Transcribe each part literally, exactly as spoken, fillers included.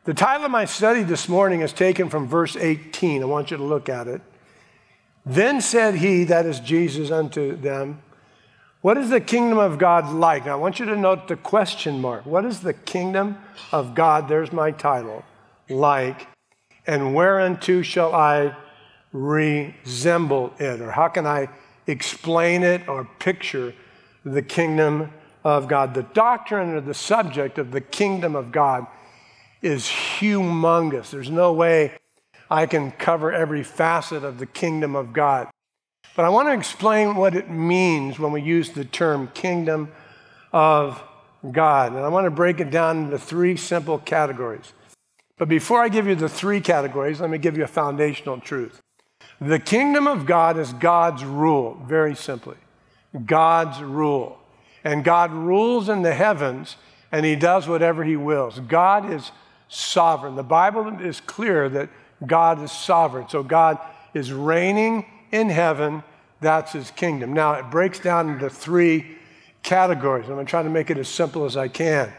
The title of my study this morning is taken from verse eighteen. I want you to look at it. Then said he, that is Jesus, unto them, what is the kingdom of God like? Now I want you to note the question mark. What is the kingdom of God, there's my title, like, and whereunto shall I resemble it? Or how can I explain it or picture the kingdom of God? The doctrine or the subject of the kingdom of God is humongous. There's no way I can cover every facet of the kingdom of God. But I want to explain what it means when we use the term kingdom of God. And I want to break it down into three simple categories. But before I give you the three categories, let me give you a foundational truth. The kingdom of God is God's rule, very simply. God's rule. And God rules in the heavens, and he does whatever he wills. God is sovereign. The Bible is clear that God is sovereign. So God is reigning in heaven. That's his kingdom. Now, it breaks down into three categories. I'm going to try to make it as simple as I can.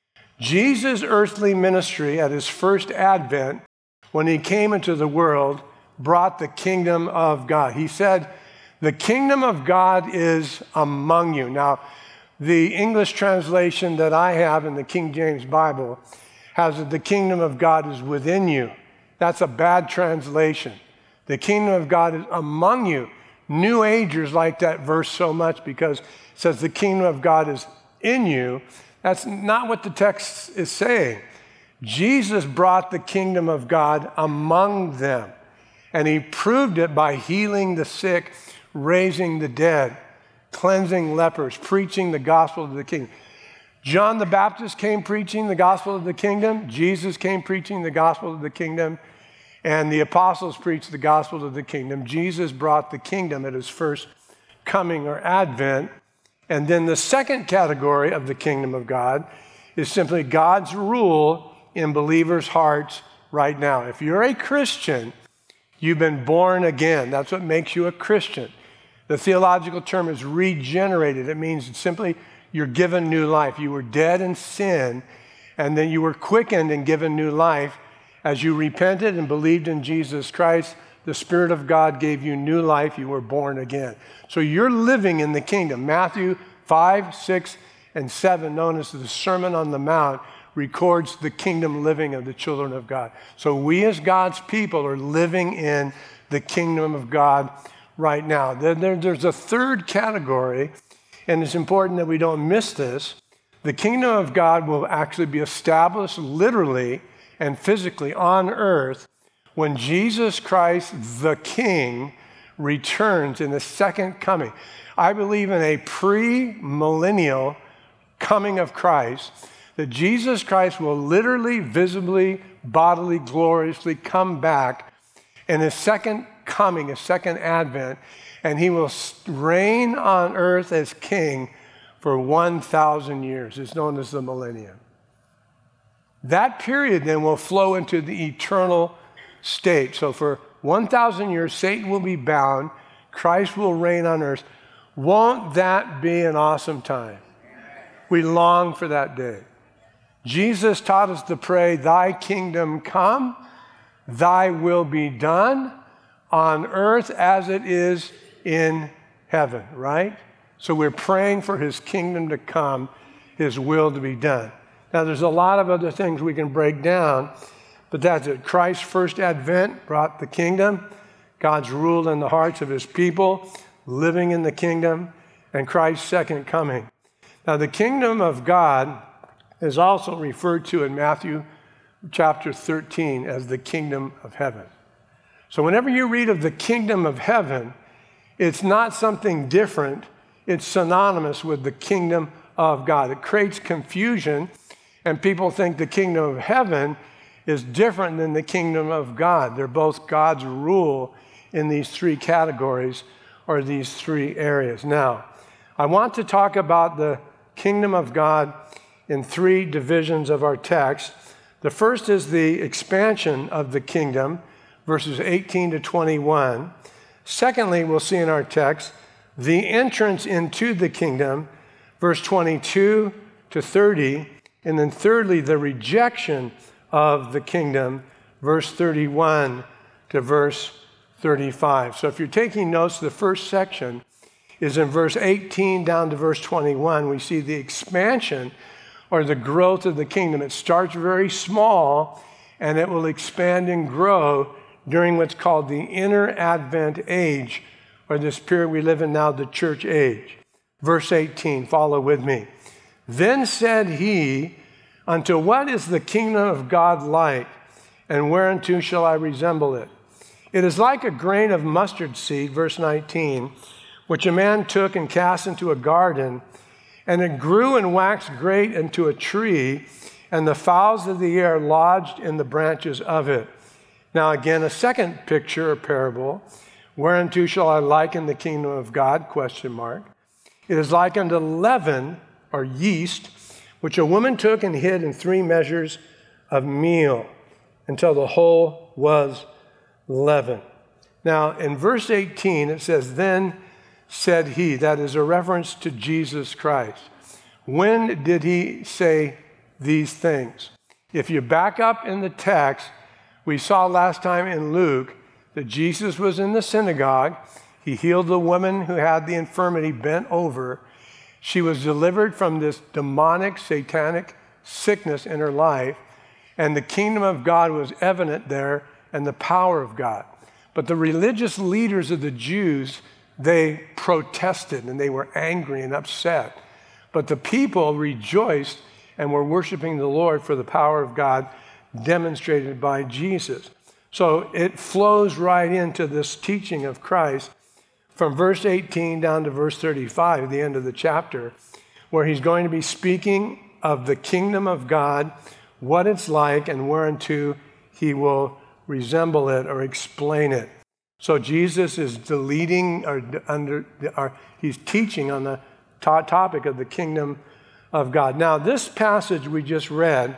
Jesus' earthly ministry at his first advent, when he came into the world, brought the kingdom of God. He said, the kingdom of God is among you. Now, the English translation that I have in the King James Bible has that the kingdom of God is within you. That's a bad translation. The kingdom of God is among you. New Agers like that verse so much because it says the kingdom of God is in you. That's not what the text is saying. Jesus brought the kingdom of God among them, and he proved it by healing the sick, raising the dead, cleansing lepers, preaching the gospel of the kingdom. John the Baptist came preaching the gospel of the kingdom. Jesus came preaching the gospel of the kingdom. And the apostles preached the gospel of the kingdom. Jesus brought the kingdom at his first coming or advent. And then the second category of the kingdom of God is simply God's rule in believers' hearts right now. If you're a Christian, you've been born again. That's what makes you a Christian. The theological term is regenerated. It means simply you're given new life. You were dead in sin, and then you were quickened and given new life. As you repented and believed in Jesus Christ, the Spirit of God gave you new life. You were born again. So you're living in the kingdom. Matthew five, six, and seven, known as the Sermon on the Mount, records the kingdom living of the children of God. So we as God's people are living in the kingdom of God right now. There, there, there's a third category, and it's important that we don't miss this. The kingdom of God will actually be established literally and physically on earth when Jesus Christ, the King, returns in the second coming. I believe in a pre-millennial coming of Christ, that Jesus Christ will literally, visibly, bodily, gloriously come back in his second coming, his second advent, and he will reign on earth as king for one thousand years. It's known as the millennium. That period then will flow into the eternal state. So for one thousand years, Satan will be bound. Christ will reign on earth. Won't that be an awesome time? We long for that day. Jesus taught us to pray, thy kingdom come, thy will be done on earth as it is in heaven, right? So we're praying for his kingdom to come, his will to be done. Now, there's a lot of other things we can break down, but that's it. Christ's first advent brought the kingdom, God's rule in the hearts of his people, living in the kingdom, and Christ's second coming. Now, the kingdom of God is also referred to in Matthew chapter thirteen as the kingdom of heaven. So whenever you read of the kingdom of heaven, it's not something different. It's synonymous with the kingdom of God. It creates confusion, and people think the kingdom of heaven is different than the kingdom of God. They're both God's rule in these three categories or these three areas. Now, I want to talk about the kingdom of God in three divisions of our text. The first is the expansion of the kingdom, verses eighteen to twenty-one. Secondly, we'll see in our text the entrance into the kingdom, verse twenty-two to thirty. And then thirdly, the rejection of the kingdom, verse thirty-one to verse thirty-five. So if you're taking notes, the first section is in verse eighteen down to verse twenty-one. We see the expansion or the growth of the kingdom. It starts very small, and it will expand and grow during what's called the inner Advent age, or this period we live in now, the church age. Verse eighteen, follow with me. Then said he, unto what is the kingdom of God like, and whereunto shall I resemble it? It is like a grain of mustard seed, verse nineteen, which a man took and cast into a garden, and it grew and waxed great into a tree, and the fowls of the air lodged in the branches of it. Now again, a second picture or parable, whereunto shall I liken the kingdom of God, question mark. It is like unto leaven, or yeast, which a woman took and hid in three measures of meal, until the whole was leavened. Now in verse eighteen, it says, then said he, that is a reference to Jesus Christ. When did he say these things? If you back up in the text, we saw last time in Luke that Jesus was in the synagogue. He healed the woman who had the infirmity bent over. She was delivered from this demonic, satanic sickness in her life, and the kingdom of God was evident there and the power of God. But the religious leaders of the Jews, they protested and they were angry and upset. But the people rejoiced and were worshiping the Lord for the power of God demonstrated by Jesus. So it flows right into this teaching of Christ from verse eighteen down to verse thirty-five, the end of the chapter, where he's going to be speaking of the kingdom of God, what it's like, and whereunto he will resemble it or explain it. So Jesus is deleting, or under, or he's teaching on the to- topic of the kingdom of God. Now, this passage we just read,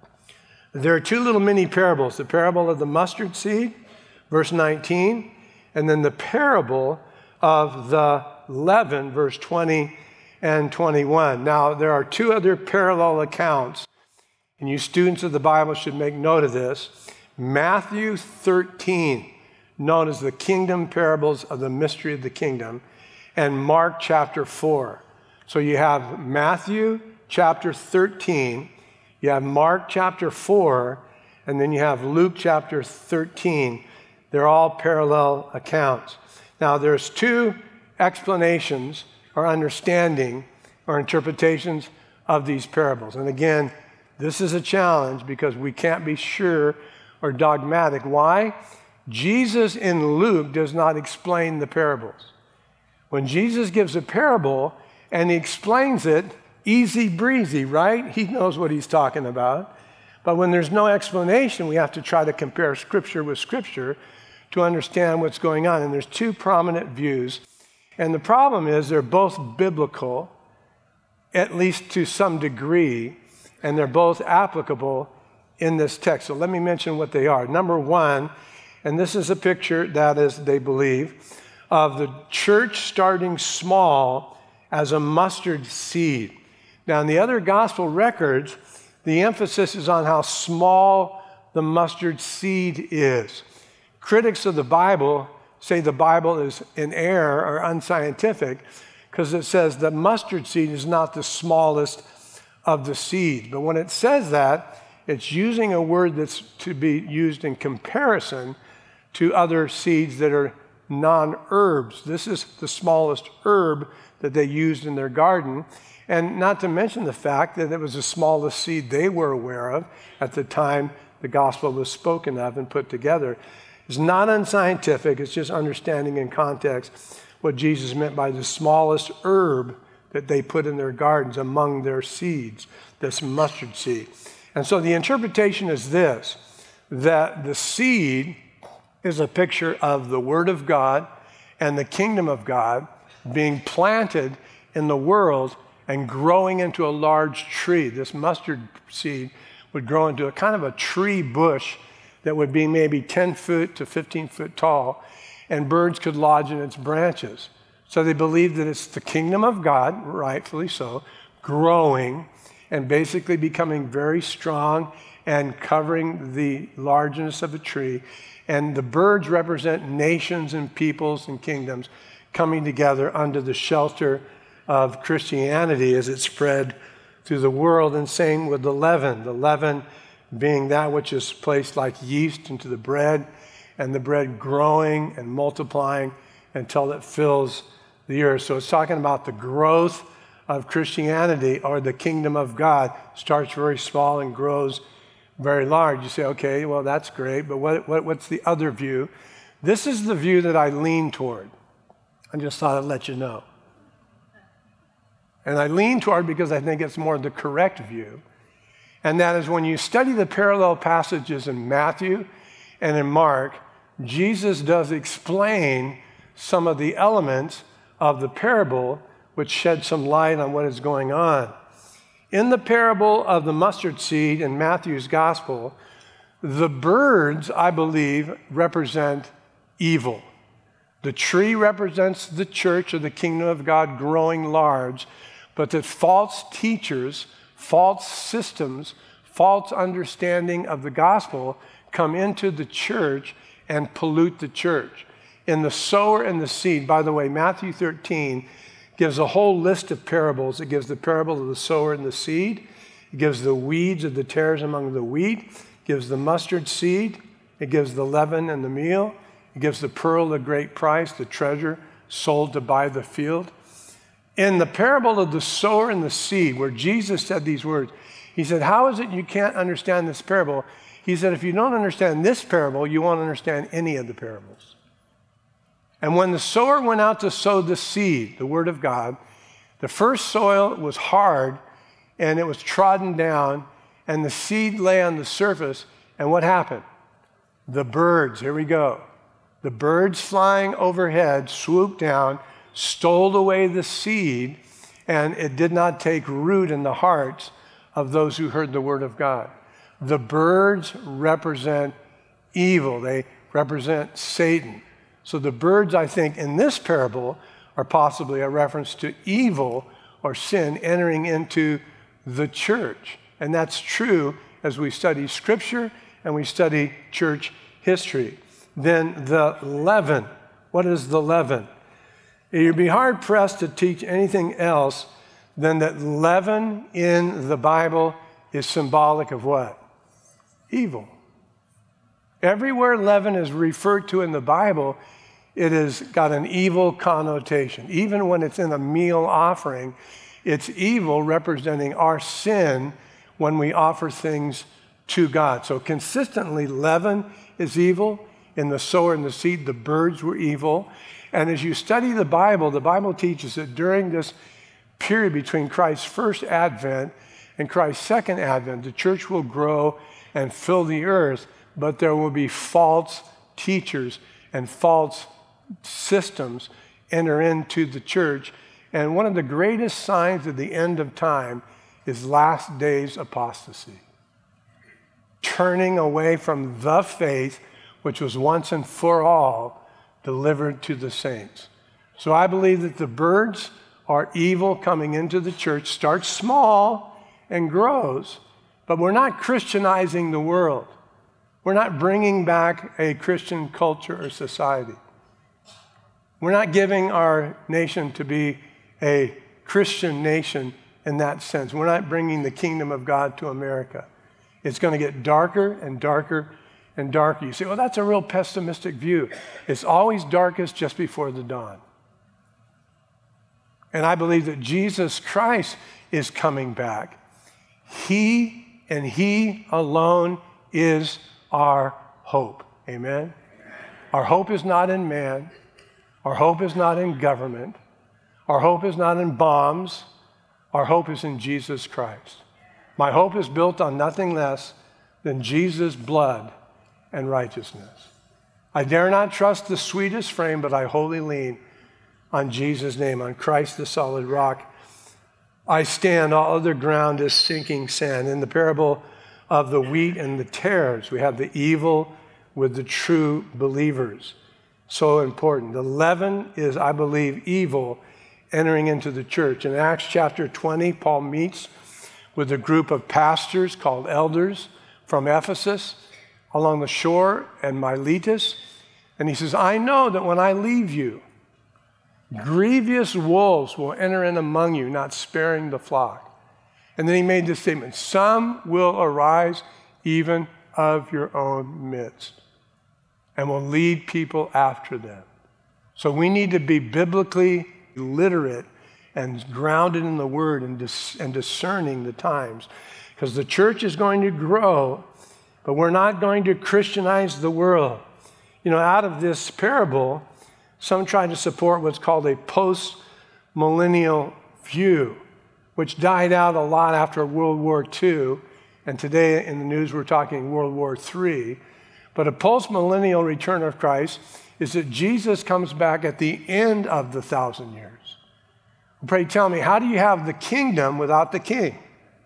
there are two little mini parables, the parable of the mustard seed, verse nineteen, and then the parable of the leaven, verse twenty and twenty-one. Now, there are two other parallel accounts, and you students of the Bible should make note of this. Matthew thirteen, known as the kingdom parables of the mystery of the kingdom, and Mark chapter four. So you have Matthew chapter thirteen, you have Mark chapter four, and then you have Luke chapter thirteen. They're all parallel accounts. Now there's two explanations or understanding or interpretations of these parables. And again, this is a challenge because we can't be sure or dogmatic. Why? Jesus in Luke does not explain the parables. When Jesus gives a parable and he explains it, easy breezy, right? He knows what he's talking about. But when there's no explanation, we have to try to compare scripture with scripture to understand what's going on. And there's two prominent views. And the problem is they're both biblical, at least to some degree, and they're both applicable in this text. So let me mention what they are. Number one, and this is a picture that is, they believe, of the church starting small as a mustard seed. Now, in the other gospel records, the emphasis is on how small the mustard seed is. Critics of the Bible say the Bible is in error or unscientific because it says the mustard seed is not the smallest of the seed. But when it says that, it's using a word that's to be used in comparison to other seeds that are non-herbs. This is the smallest herb that they used in their garden. And not to mention the fact that it was the smallest seed they were aware of at the time the gospel was spoken of and put together. It's not unscientific, it's just understanding in context what Jesus meant by the smallest herb that they put in their gardens among their seeds, this mustard seed. And so the interpretation is this, that the seed is a picture of the Word of God and the kingdom of God being planted in the world and growing into a large tree. This mustard seed would grow into a kind of a tree bush that would be maybe ten foot to fifteen foot tall, and birds could lodge in its branches. So they believe that it's the kingdom of God, rightfully so, growing and basically becoming very strong and covering the largeness of a tree. And the birds represent nations and peoples and kingdoms coming together under the shelter of Christianity as it spread through the world. And same with the leaven, the leaven being that which is placed like yeast into the bread, and the bread growing and multiplying until it fills the earth. So it's talking about the growth of Christianity, or the kingdom of God. Starts very small and grows very large. You say, okay, well, that's great, but what, what, what's the other view? This is the view that I lean toward. I just thought I'd let you know. And I lean toward because I think it's more the correct view. And that is when you study the parallel passages in Matthew and in Mark, Jesus does explain some of the elements of the parable which shed some light on what is going on. In the parable of the mustard seed in Matthew's gospel, the birds, I believe, represent evil. The tree represents the church or the kingdom of God growing large, but that false teachers, false systems, false understanding of the gospel come into the church and pollute the church. In the sower and the seed, by the way, Matthew thirteen gives a whole list of parables. It gives the parable of the sower and the seed. It gives the weeds of the tares among the wheat. It gives the mustard seed. It gives the leaven and the meal. It gives the pearl of great price, the treasure sold to buy the field. In the parable of the sower and the seed, where Jesus said these words, he said, how is it you can't understand this parable? He said, if you don't understand this parable, you won't understand any of the parables. And when the sower went out to sow the seed, the word of God, the first soil was hard and it was trodden down, and the seed lay on the surface. And what happened? The birds, here we go. The birds flying overhead swooped down, stole away the seed, and it did not take root in the hearts of those who heard the word of God. The birds represent evil. They represent Satan. So the birds, I think, in this parable are possibly a reference to evil or sin entering into the church. And that's true as we study Scripture and we study church history. Then the leaven. What is the leaven? You'd be hard-pressed to teach anything else than that leaven in the Bible is symbolic of what? Evil. Everywhere leaven is referred to in the Bible, it has got an evil connotation. Even when it's in a meal offering, it's evil, representing our sin when we offer things to God. So consistently, leaven is evil. In the sower and the seed, the birds were evil. And as you study the Bible, the Bible teaches that during this period between Christ's first advent and Christ's second advent, the church will grow and fill the earth, but there will be false teachers and false systems enter into the church. And one of the greatest signs of the end of time is last days apostasy. Turning away from the faith which was once and for all delivered to the saints. So I believe that the birds are evil coming into the church, starts small and grows, but we're not Christianizing the world. We're not bringing back a Christian culture or society. We're not giving our nation to be a Christian nation in that sense. We're not bringing the kingdom of God to America. It's going to get darker and darker and darker. You say, well, that's a real pessimistic view. It's always darkest just before the dawn. And I believe that Jesus Christ is coming back. He and He alone is our hope. Amen? Our hope is not in man. Our hope is not in government. Our hope is not in bombs. Our hope is in Jesus Christ. My hope is built on nothing less than Jesus' blood and righteousness. I dare not trust the sweetest frame, but I wholly lean on Jesus' name, on Christ the solid rock. I stand, all other ground is sinking sand. In the parable of the wheat and the tares, we have the evil with the true believers. So important. The leaven is, I believe, evil entering into the church. In Acts chapter twenty, Paul meets with a group of pastors called elders from Ephesus along the shore and Miletus. And he says, I know that when I leave you, grievous wolves will enter in among you, not sparing the flock. And then he made this statement, some will arise even of your own midst and will lead people after them. So we need to be biblically literate and grounded in the word and, dis- and discerning the times. Because the church is going to grow, but we're not going to Christianize the world. You know, out of this parable, some try to support what's called a post-millennial view, which died out a lot after World War Two. And today in the news, we're talking World War Three. But a post-millennial return of Christ is that Jesus comes back at the end of the thousand years. Pray tell me, how do you have the kingdom without the king?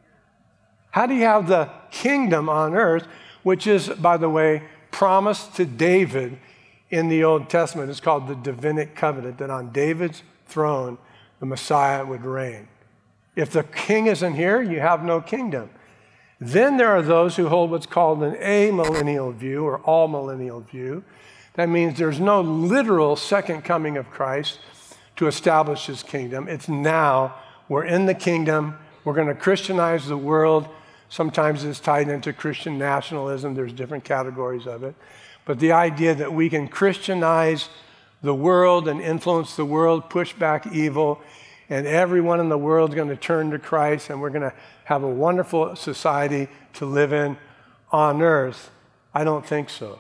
How do you have the kingdom on earth, which is, by the way, promised to David in the Old Testament? It's called the Davidic covenant, that on David's throne, the Messiah would reign. If the king isn't here, you have no kingdom. Then there are those who hold what's called an amillennial view or all-millennial view. That means there's no literal second coming of Christ to establish his kingdom. It's now. We're in the kingdom. We're going to Christianize the world. Sometimes it's tied into Christian nationalism. There's different categories of it. But the idea that we can Christianize the world and influence the world, push back evil, and everyone in the world is going to turn to Christ, and we're going to have a wonderful society to live in on earth, I don't think so.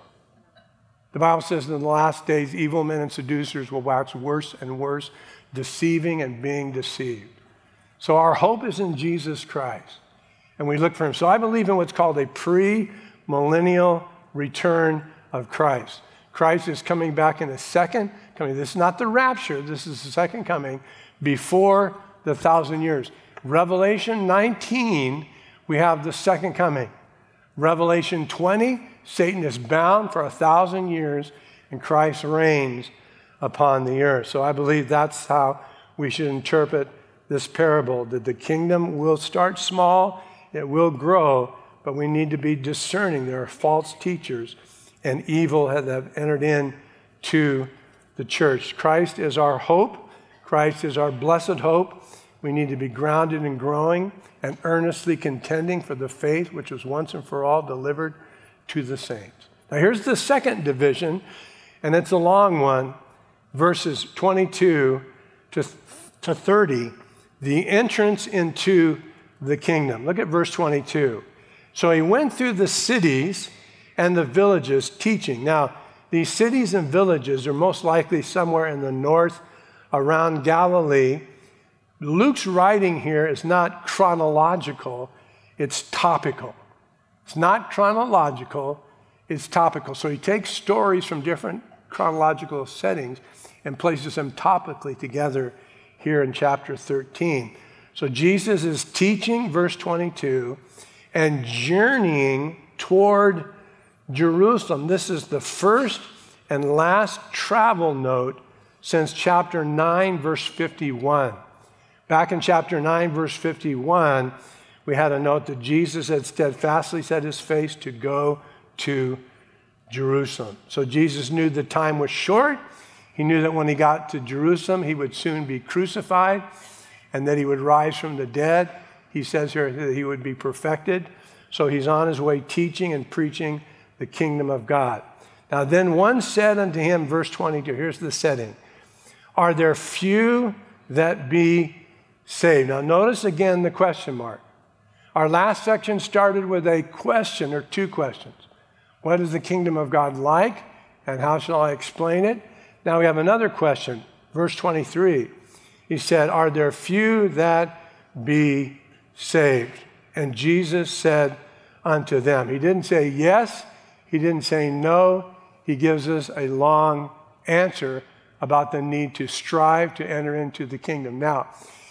The Bible says in the last days, evil men and seducers will wax worse and worse, deceiving and being deceived. So our hope is in Jesus Christ, and we look for him. So I believe in what's called a pre-millennial return of Christ. Christ is coming back in a second coming. This is not the rapture. This is the second coming before the thousand years. Revelation nineteen, we have the second coming. Revelation twenty, Satan is bound for a thousand years, and Christ reigns upon the earth. So I believe that's how we should interpret this parable, that the kingdom will start small, it will grow, but we need to be discerning. There are false teachers, and evil have entered into the church. Christ is our hope. Christ is our blessed hope. We need to be grounded and growing and earnestly contending for the faith which was once and for all delivered to the saints. Now here's the second division, and it's a long one, verses twenty-two to thirty, the entrance into the kingdom. Look at verse twenty-two. So he went through the cities and the villages teaching. Now, these cities and villages are most likely somewhere in the north around Galilee. Luke's writing here is not chronological, it's topical. It's not chronological, it's topical. So he takes stories from different chronological settings and places them topically together here in chapter thirteen. So Jesus is teaching, verse twenty-two, and journeying toward Jerusalem. This is the first and last travel note since chapter nine, verse fifty-one. Back in chapter nine, verse fifty-one, we had a note that Jesus had steadfastly set his face to go to Jerusalem. So Jesus knew the time was short. He knew that when he got to Jerusalem, he would soon be crucified and that he would rise from the dead. He says here that he would be perfected. So he's on his way teaching and preaching the kingdom of God. Now then one said unto him, verse twenty-two, here's the setting, are there few that be saved? Now notice again the question mark. Our last section started with a question or two questions. What is the kingdom of God like, and how shall I explain it? Now we have another question, verse twenty-three. He said, are there few that be saved? And Jesus said unto them. He didn't say yes, he didn't say no. He gives us a long answer about the need to strive to enter into the kingdom. Now,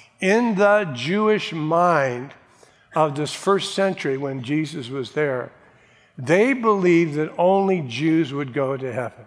in the Jewish mind of this first century when Jesus was there, they believed that only Jews would go to heaven.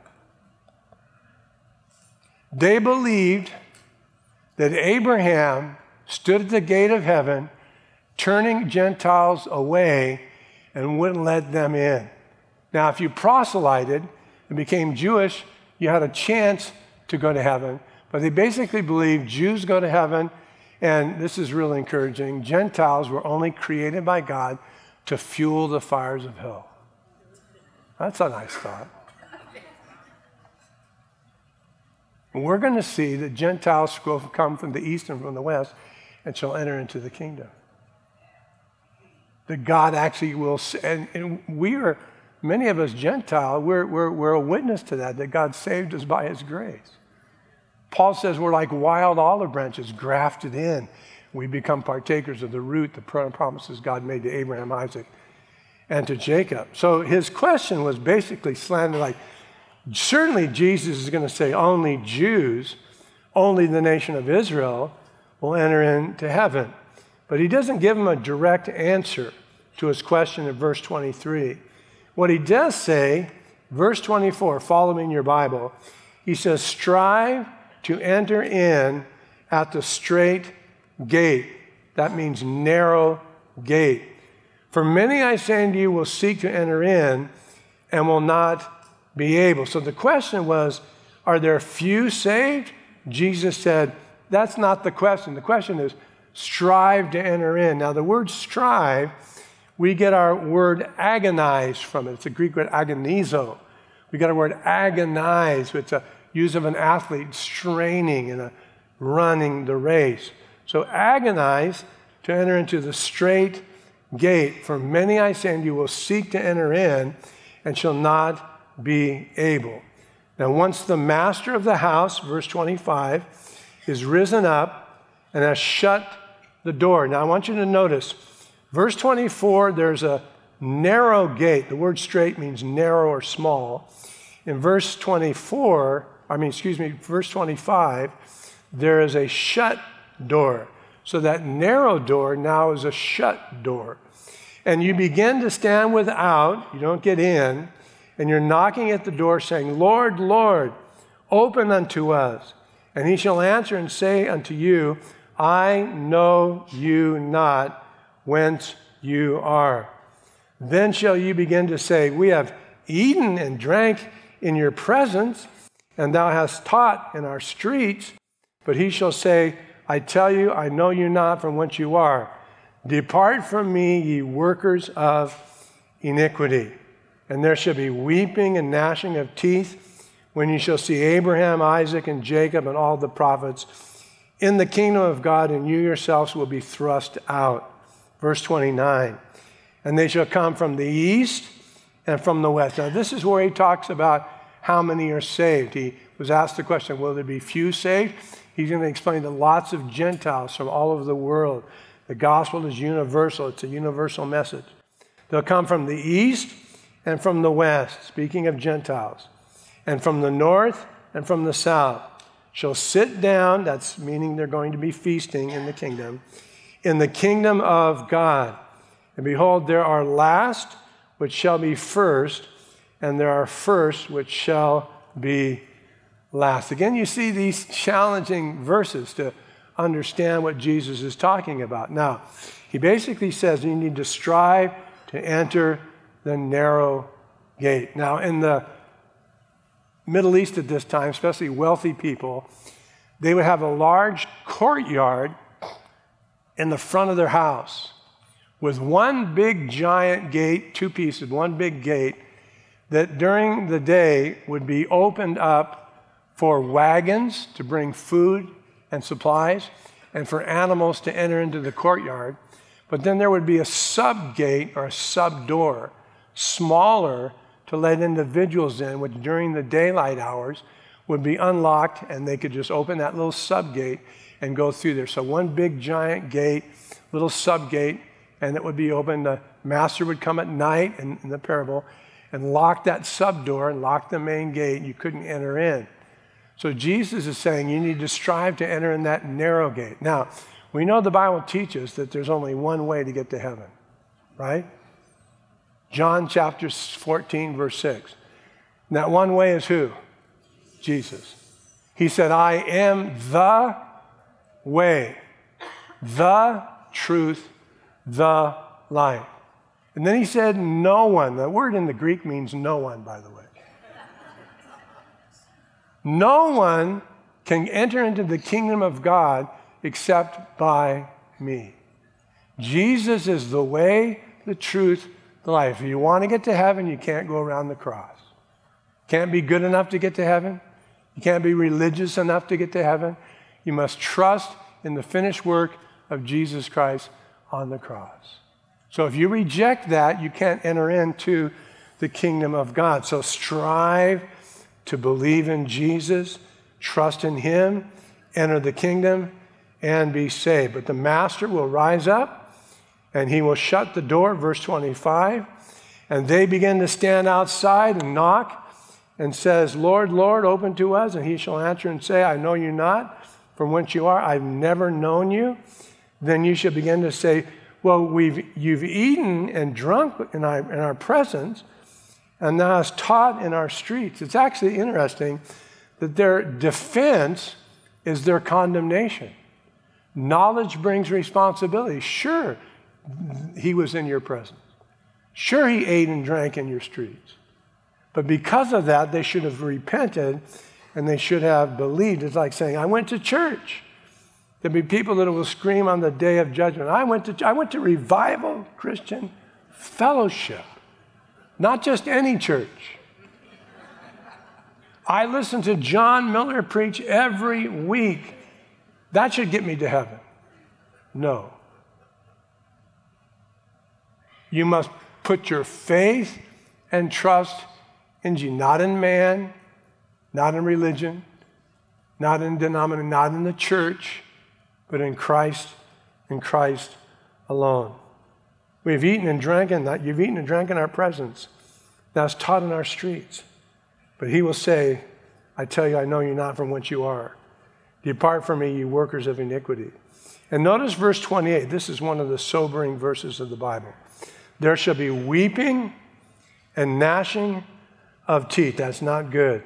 They believed that Abraham stood at the gate of heaven, turning Gentiles away, and wouldn't let them in. Now, if you proselyted and became Jewish, you had a chance to go to heaven. But they basically believed Jews go to heaven, and this is really encouraging, Gentiles were only created by God to fuel the fires of hell. That's a nice thought. And we're going to see that Gentiles will come from the east and from the west and shall enter into the kingdom. That God actually will, and, and we are, many of us Gentile, we're, we're, we're a witness to that, that God saved us by his grace. Paul says we're like wild olive branches grafted in. We become partakers of the root, the promises God made to Abraham, Isaac, and to Jacob. So his question was basically slanted like, certainly Jesus is going to say only Jews, only the nation of Israel will enter into heaven. But he doesn't give him a direct answer to his question in verse twenty-three. What he does say, verse twenty-four, follow me in your Bible, he says, strive to enter in at the straight gate. That means narrow gate. For many, I say unto you, will seek to enter in and will not be able. So the question was, are there few saved? Jesus said, that's not the question. The question is, strive to enter in. Now, the word strive, we get our word agonize from it. It's a Greek word agonizo. We get our word agonize. It's a use of an athlete straining and a running the race. So agonize to enter into the straight gate. For many, I say unto you, will seek to enter in and shall not be able. Now, once the master of the house, verse twenty-five, is risen up and has shut the door. Now, I want you to notice, verse twenty-four, there's a narrow gate. The word straight means narrow or small. In verse twenty-four, I mean, excuse me, verse twenty-five, there is a shut door. So that narrow door now is a shut door. And you begin to stand without, you don't get in, and you're knocking at the door saying, Lord, Lord, open unto us. And he shall answer and say unto you, I know you not whence you are. Then shall you begin to say, we have eaten and drank in your presence, and thou hast taught in our streets. But he shall say, I tell you, I know you not from whence you are. Depart from me, ye workers of iniquity. And there shall be weeping and gnashing of teeth when you shall see Abraham, Isaac, and Jacob, and all the prophets in the kingdom of God, and you yourselves will be thrust out. Verse twenty-nine, and they shall come from the east and from the west. Now, this is where he talks about how many are saved. He was asked the question, will there be few saved? He's going to explain that lots of Gentiles from all over the world. The gospel is universal. It's a universal message. They'll come from the east and from the west, speaking of Gentiles, and from the north and from the south, shall sit down, that's meaning they're going to be feasting in the kingdom, in the kingdom of God. And behold, there are last which shall be first, and there are first which shall be last. Again, you see these challenging verses to understand what Jesus is talking about. Now, he basically says you need to strive to enter the narrow gate. Now, in the Middle East at this time, especially wealthy people, they would have a large courtyard in the front of their house with one big giant gate, two pieces, one big gate that during the day would be opened up for wagons to bring food and supplies and for animals to enter into the courtyard. But then there would be a sub-gate or a sub-door, smaller, to let individuals in, which during the daylight hours would be unlocked, and they could just open that little sub-gate and go through there. So one big giant gate, little sub-gate, and it would be open. The master would come at night in, in the parable and lock that sub-door and lock the main gate. You couldn't enter in. So Jesus is saying you need to strive to enter in that narrow gate. Now, we know the Bible teaches that there's only one way to get to heaven, right? John chapter fourteen, verse six. And that one way is who? Jesus. He said, I am the way, the truth, the life. And then he said, no one. The word in the Greek means no one, by the way. No one can enter into the kingdom of God except by me. Jesus is the way, the truth, the life. If you want to get to heaven, you can't go around the cross. Can't be good enough to get to heaven. You can't be religious enough to get to heaven. You must trust in the finished work of Jesus Christ on the cross. So if you reject that, you can't enter into the kingdom of God. So strive to believe in Jesus, trust in him, enter the kingdom, and be saved. But the master will rise up, and he will shut the door, verse twenty-five, and they begin to stand outside and knock, and says, Lord, Lord, open to us. And he shall answer and say, I know you not, from whence you are. I've never known you. Then you shall begin to say, well, we've, you've eaten and drunk in our, in our presence, and thou hast taught in our streets. It's actually interesting that their defense is their condemnation. Knowledge brings responsibility. Sure, he was in your presence. Sure, he ate and drank in your streets. But because of that, they should have repented and they should have believed. It's like saying, I went to church. There'll be people that will scream on the day of judgment. I went to, I went to Revival Christian Fellowship, not just any church. I listen to John Miller preach every week. That should get me to heaven. No. You must put your faith and trust in Jesus, not in man, not in religion, not in denomination, not in the church, but in Christ, in Christ alone. We've eaten and drank in that. You've eaten and drank in our presence. That's taught in our streets. But he will say, I tell you, I know you not from whence you are. Depart from me, you workers of iniquity. And notice verse twenty-eight. This is one of the sobering verses of the Bible. There shall be weeping and gnashing of teeth. That's not good.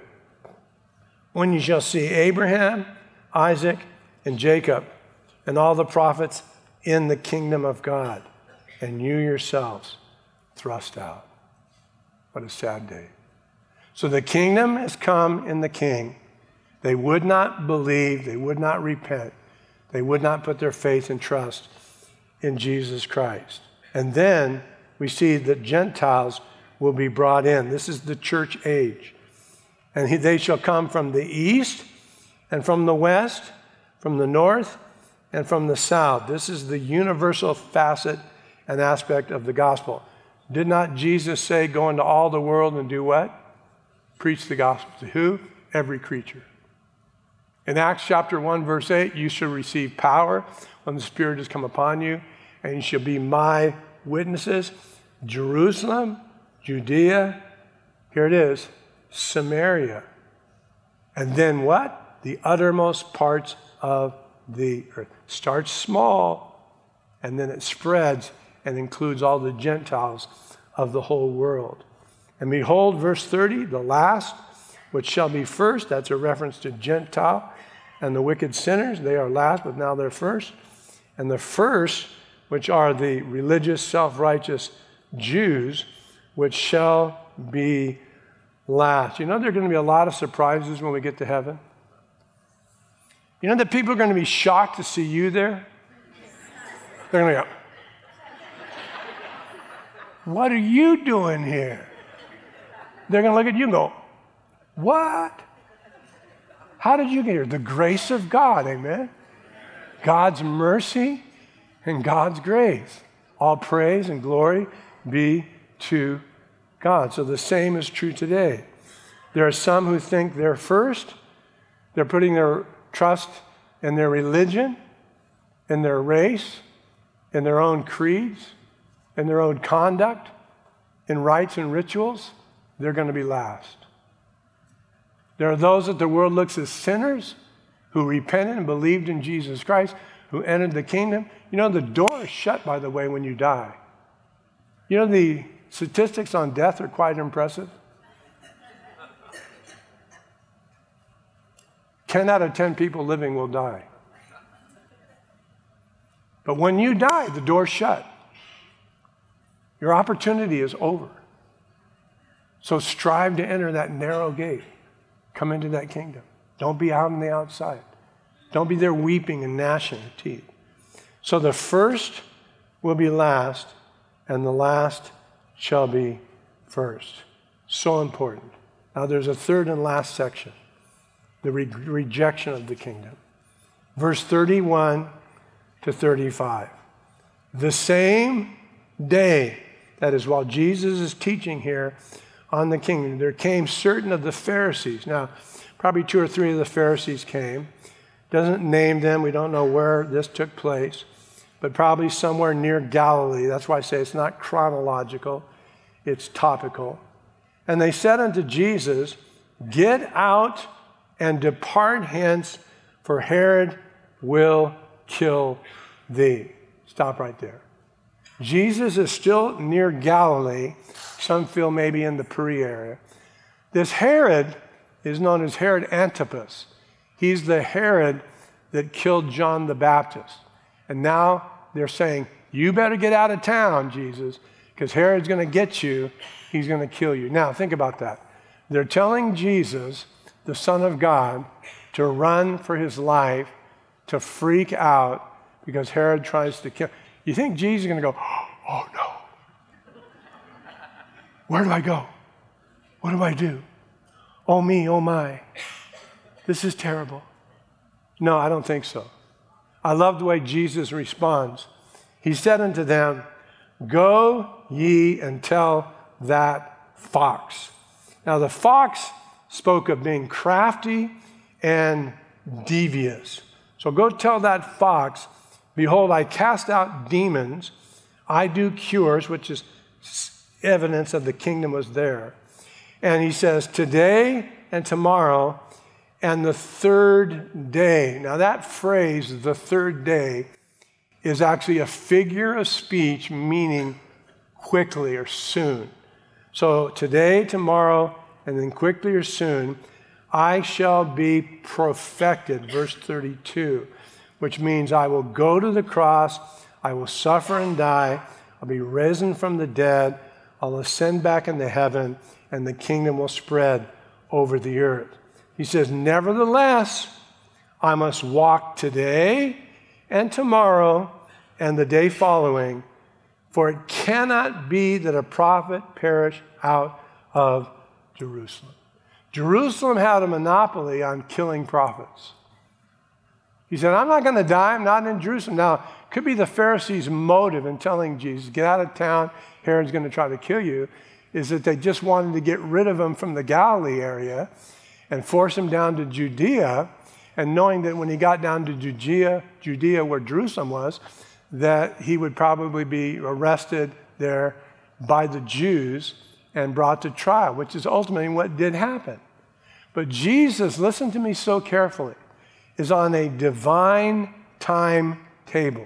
When you shall see Abraham, Isaac, and Jacob, and all the prophets in the kingdom of God, and you yourselves thrust out. What a sad day. So the kingdom has come in the King. They would not believe, they would not repent, they would not put their faith and trust in Jesus Christ. And then we see that Gentiles will be brought in. This is the church age. And he, they shall come from the east and from the west, from the north and from the south. This is the universal facet and aspect of the gospel. Did not Jesus say, go into all the world and do what? Preach the gospel. To who? Every creature. In Acts chapter one, verse eight, you shall receive power when the Spirit has come upon you, and you shall be my witnesses. Jerusalem, Judea, here it is, Samaria. And then what? The uttermost parts of the earth. Starts small, and then it spreads and includes all the Gentiles of the whole world. And behold, verse thirty, the last, which shall be first, that's a reference to Gentile, and the wicked sinners, they are last, but now they're first. And the first, which are the religious, self-righteous Jews, which shall be last. You know there are going to be a lot of surprises when we get to heaven? You know that people are going to be shocked to see you there? They're going to go, what are you doing here? They're going to look at you and go, what? How did you get here? The grace of God, amen? God's mercy and God's grace. All praise and glory be to God. So the same is true today. There are some who think they're first. They're putting their trust in their religion, in their race, in their own creeds, in their own conduct, in rites and rituals. They're going to be last. There are those that the world looks as sinners who repented and believed in Jesus Christ, who entered the kingdom. You know, the door is shut, by the way, when you die. You know, the statistics on death are quite impressive. ten out of ten people living will die. But when you die, the door's shut. Your opportunity is over. So strive to enter that narrow gate. Come into that kingdom. Don't be out on the outside. Don't be there weeping and gnashing of teeth. So the first will be last, and the last shall be first. So important. Now there's a third and last section, the re- rejection of the kingdom. Verse thirty-one to thirty-five. The same day, that is while Jesus is teaching here on the kingdom, there came certain of the Pharisees. Now, probably two or three of the Pharisees came. Doesn't name them. We don't know where this took place, but probably somewhere near Galilee. That's why I say it's not chronological, it's topical. And they said unto Jesus, get out and depart hence, for Herod will kill thee. Stop right there. Jesus is still near Galilee. Some feel maybe in the Perea area. This Herod is known as Herod Antipas. He's the Herod that killed John the Baptist. And now they're saying, you better get out of town, Jesus, because Herod's going to get you. He's going to kill you. Now, think about that. They're telling Jesus, the Son of God, to run for his life, to freak out because Herod tries to kill. You think Jesus is going to go, oh, no. Where do I go? What do I do? Oh, me, oh, my. This is terrible. No, I don't think so. I love the way Jesus responds. He said unto them, go ye and tell that fox. Now, the fox spoke of being crafty and devious. So go tell that fox, behold, I cast out demons, I do cures, which is evidence of the kingdom was there. And he says, today and tomorrow and the third day. Now that phrase, the third day, is actually a figure of speech meaning quickly or soon. So today, tomorrow, and then quickly or soon, I shall be perfected, verse thirty-two, which means I will go to the cross, I will suffer and die, I'll be risen from the dead, I'll ascend back into heaven, and the kingdom will spread over the earth. He says, nevertheless, I must walk today and tomorrow and the day following, for it cannot be that a prophet perish out of Jerusalem. Jerusalem had a monopoly on killing prophets. He said, I'm not going to die. I'm not in Jerusalem. Now, it could be the Pharisees' motive in telling Jesus, get out of town, Herod's going to try to kill you, is that they just wanted to get rid of him from the Galilee area and force him down to Judea, and knowing that when he got down to Judea, Judea where Jerusalem was, that he would probably be arrested there by the Jews and brought to trial, which is ultimately what did happen. But Jesus, listen to me so carefully, is on a divine timetable.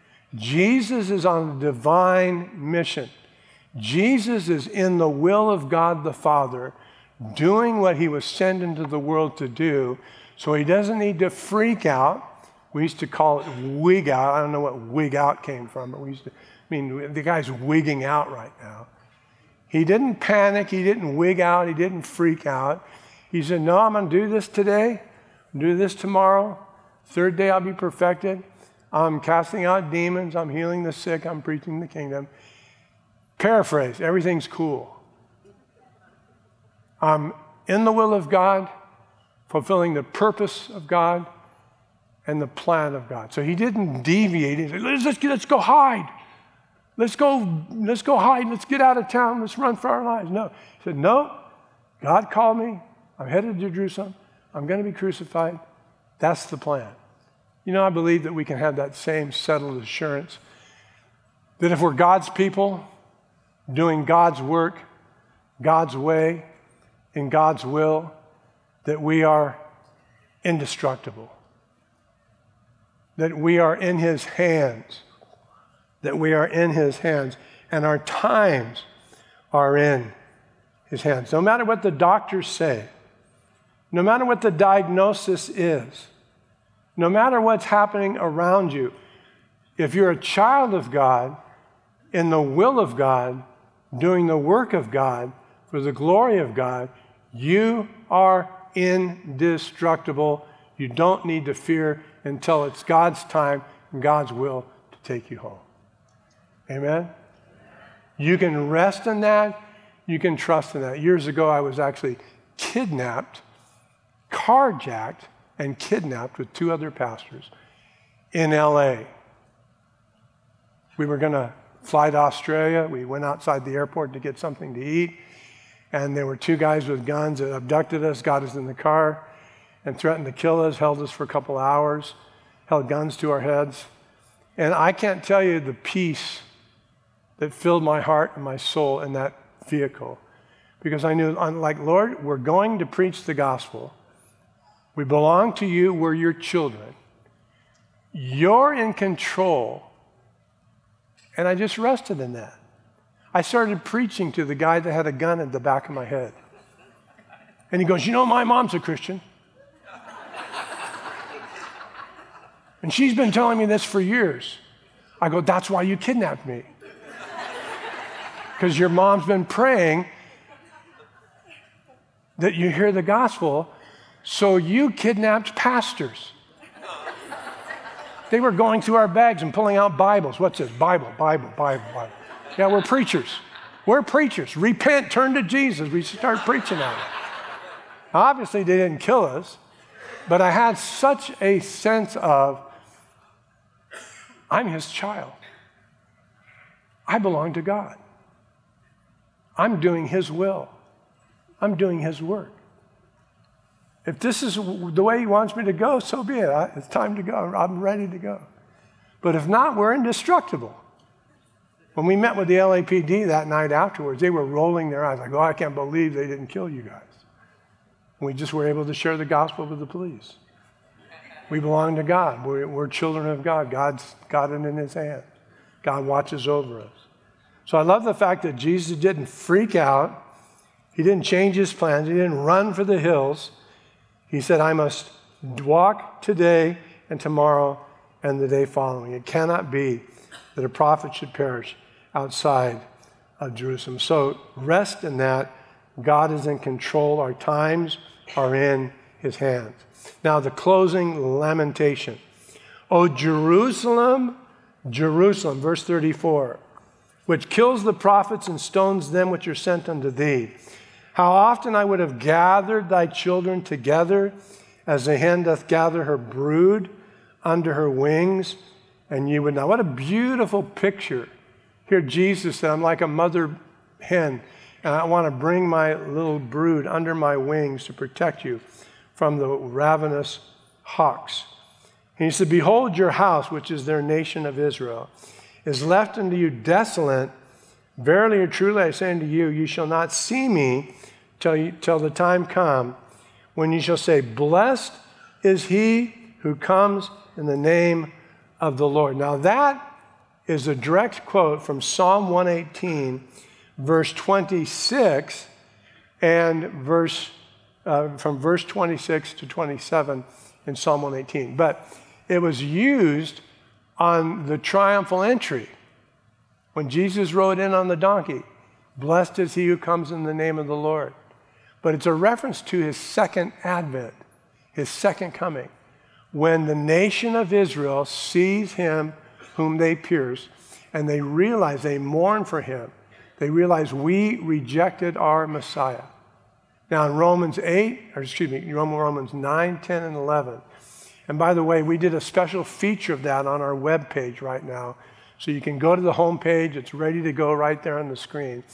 Jesus is on a divine mission. Jesus is in the will of God the Father, doing what he was sent into the world to do, so he doesn't need to freak out. We used to call it wig out. I don't know what wig out came from, but we used to, I mean, the guy's wigging out right now. He didn't panic. He didn't wig out. He didn't freak out. He said, no, I'm going to do this today. I'm do this tomorrow. Third day I'll be perfected. I'm casting out demons. I'm healing the sick. I'm preaching the kingdom. Paraphrase, everything's cool. I'm in the will of God, fulfilling the purpose of God and the plan of God. So he didn't deviate. He said, let's, let's, let's go hide. Let's go, let's go hide. Let's get out of town. Let's run for our lives. No. He said, no, God called me. I'm headed to Jerusalem. I'm going to be crucified. That's the plan. You know, I believe that we can have that same settled assurance that if we're God's people, doing God's work, God's way, in God's will, that we are indestructible, that we are in his hands, that we are in his hands, and our times are in his hands. No matter what the doctors say, no matter what the diagnosis is, no matter what's happening around you, if you're a child of God, in the will of God, doing the work of God for the glory of God, you are indestructible. You don't need to fear until it's God's time and God's will to take you home. Amen? You can rest in that. You can trust in that. Years ago, I was actually kidnapped, carjacked, and kidnapped with two other pastors in L A. We were going to fly to Australia. We went outside the airport to get something to eat. And there were two guys with guns that abducted us, got us in the car, and threatened to kill us, held us for a couple hours, held guns to our heads. And I can't tell you the peace that filled my heart and my soul in that vehicle. Because I knew, like, Lord, we're going to preach the gospel. We belong to you. We're your children. You're in control. And I just rested in that. I started preaching to the guy that had a gun at the back of my head. And he goes, you know, my mom's a Christian. And she's been telling me this for years. I go, that's why you kidnapped me. Because your mom's been praying that you hear the gospel, so you kidnapped pastors. They were going through our bags and pulling out Bibles. What's this? Bible, Bible, Bible, Bible. Yeah, we're preachers. We're preachers. Repent, turn to Jesus. We start preaching at it. Obviously, they didn't kill us, but I had such a sense of, I'm his child. I belong to God. I'm doing his will. I'm doing his work. If this is the way he wants me to go, so be it. It's time to go. I'm ready to go. But if not, we're indestructible. When we met with the L A P D that night afterwards, they were rolling their eyes like, oh, I can't believe they didn't kill you guys. And we just were able to share the gospel with the police. We belong to God. We're, we're children of God. God's got it in his hand. God watches over us. So I love the fact that Jesus didn't freak out. He didn't change his plans. He didn't run for the hills. He said, I must walk today and tomorrow and the day following. It cannot be that a prophet should perish outside of Jerusalem. So rest in that. God is in control. Our times are in his hands. Now, the closing lamentation. O Jerusalem, Jerusalem, verse thirty-four, which kills the prophets and stones them which are sent unto thee. How often I would have gathered thy children together as a hen doth gather her brood under her wings, and you would not. What a beautiful picture. Here Jesus said, I'm like a mother hen, and I want to bring my little brood under my wings to protect you from the ravenous hawks. And he said, behold, your house, which is their nation of Israel, is left unto you desolate. Verily or truly I say unto you, you shall not see me till, you, till the time come when you shall say, blessed is he who comes in the name of the Lord. Now that is a direct quote from Psalm one eighteen, verse twenty-six, and verse uh, from verse twenty-six to twenty-seven in Psalm one eighteen. But it was used on the triumphal entry when Jesus rode in on the donkey. Blessed is he who comes in the name of the Lord. But it's a reference to his second advent, his second coming, when the nation of Israel sees him whom they pierced, and they realize, they mourn for him. They realize we rejected our Messiah. Now in Romans eight, or excuse me, Romans nine, ten, and eleven. And by the way, we did a special feature of that on our webpage right now. So you can go to the homepage. It's ready to go right there on the screen.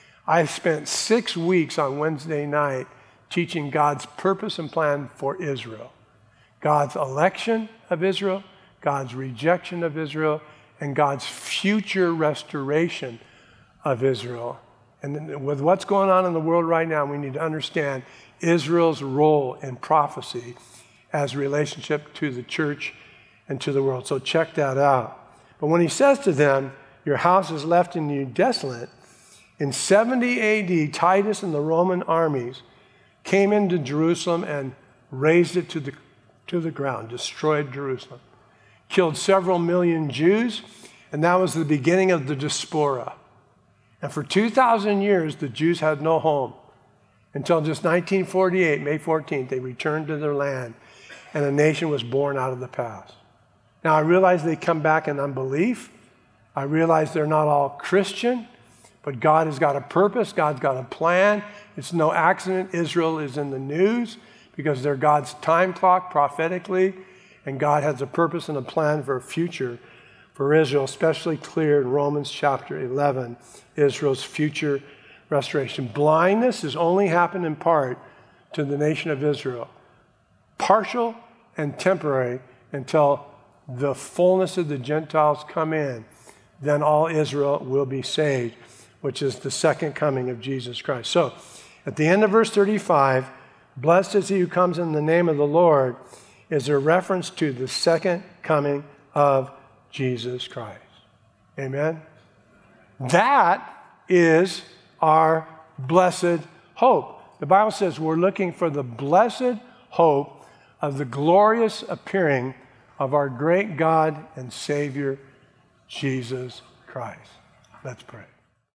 I spent six weeks on Wednesday night teaching God's purpose and plan for Israel. God's election of Israel, God's rejection of Israel, and God's future restoration of Israel. And with what's going on in the world right now, we need to understand Israel's role in prophecy as a relationship to the church and to the world. So check that out. But when he says to them, your house is left in you desolate, in seventy A D, Titus and the Roman armies came into Jerusalem and razed it to the, to the ground, destroyed Jerusalem, killed several million Jews, And that was the beginning of the diaspora. And for two thousand years, the Jews had no home. Until just nineteen forty-eight, May fourteenth, they returned to their land, and a nation was born out of the past. Now, I realize they come back in unbelief. I realize they're not all Christian, but God has got a purpose. God's got a plan. It's no accident Israel is in the news because they're God's time clock prophetically, and God has a purpose and a plan for a future for Israel, especially clear in Romans chapter eleven, Israel's future restoration. Blindness has only happened in part to the nation of Israel, partial and temporary until the fullness of the Gentiles come in. Then all Israel will be saved, which is the second coming of Jesus Christ. So at the end of verse thirty-five, blessed is he who comes in the name of the Lord, is a reference to the second coming of Jesus Christ. Amen? That is our blessed hope. The Bible says we're looking for the blessed hope of the glorious appearing of our great God and Savior, Jesus Christ. Let's pray.